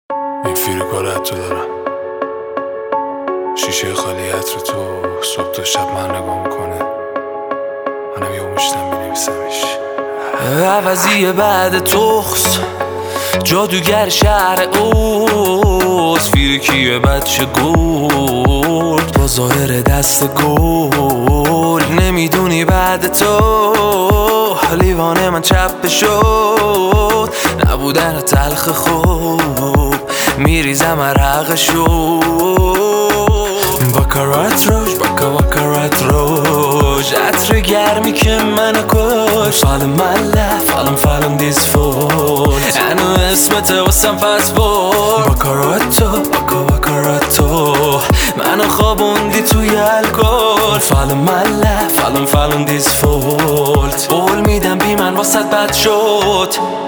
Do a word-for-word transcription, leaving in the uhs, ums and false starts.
این فیلم تو دارم، شیشه خالی عطر تو صبح تا شب من نگاه میکنه، منم یه میشتم مینویسمش. عوضی بعد تخص جادوگر شهر اوز، فیرکیه بچه گرد با ظاهر دست گل. نمیدونی بعد تو لیوان من چپ شد، نبودن تلخ خوب میریزم عرق شد. باکارات روش باکا باکارات روش، عطر گرمی که منو کش. فالم مله فالم فالم دیز فول، انو اسمت واسم پس بود. باکارات تو باکا باکارات تو، منو خوابوندی توی الکل. فالم مله فالم فالم دیز فول، قول میدم بی من واسط بد شد.